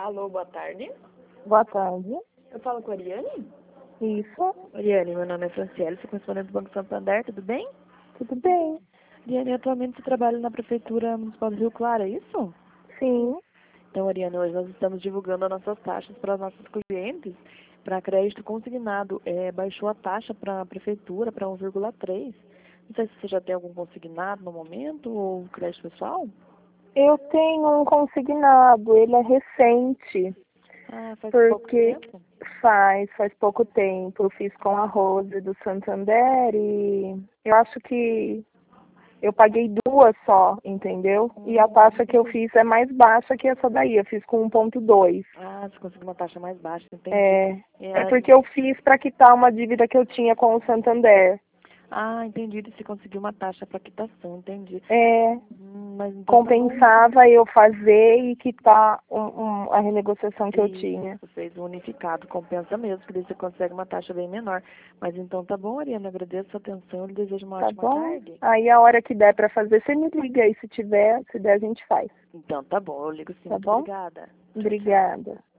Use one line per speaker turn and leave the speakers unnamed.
Alô, boa tarde.
Boa tarde.
Eu falo com a Ariane?
Isso,
Ariane, meu nome é Franciele, sou correspondente do Banco Santander, tudo bem?
tudo bem?
Ariane, atualmente você trabalha na Prefeitura Municipal do Rio Claro, é isso?
Sim.
Então, Ariane, hoje nós estamos divulgando as nossas taxas para os nossos clientes. Para crédito consignado, baixou a taxa para a Prefeitura para 1,3. Não sei se você já tem algum consignado no momento ou crédito pessoal?
Eu tenho um consignado, ele é recente,
Ah, faz pouco
porque
tempo?
faz pouco tempo. Eu fiz com a Rose do Santander e eu acho que eu paguei duas só, entendeu? E a taxa que eu fiz é mais baixa que essa daí, eu fiz com 1,2.
Ah, você conseguiu uma taxa mais baixa, entendi.
É porque eu fiz para quitar uma dívida que eu tinha com o Santander.
Ah, entendi. Você conseguiu uma taxa para quitação, entendi.
É,
Mas então tá bom.
compensava eu fazer e quitar a renegociação que eu
Isso,
tinha.
você fez o unificado, compensa mesmo, porque daí você consegue uma taxa bem menor. Mas então tá bom, Ariana, agradeço a sua atenção, eu lhe desejo uma
Tá
ótima
bom?
tarde.
Aí a hora que der para fazer, você me liga aí se tiver, se der a gente faz.
Então tá bom, eu ligo sim,
Tá
muito
bom?
obrigada. Tchau, tchau.
Obrigada.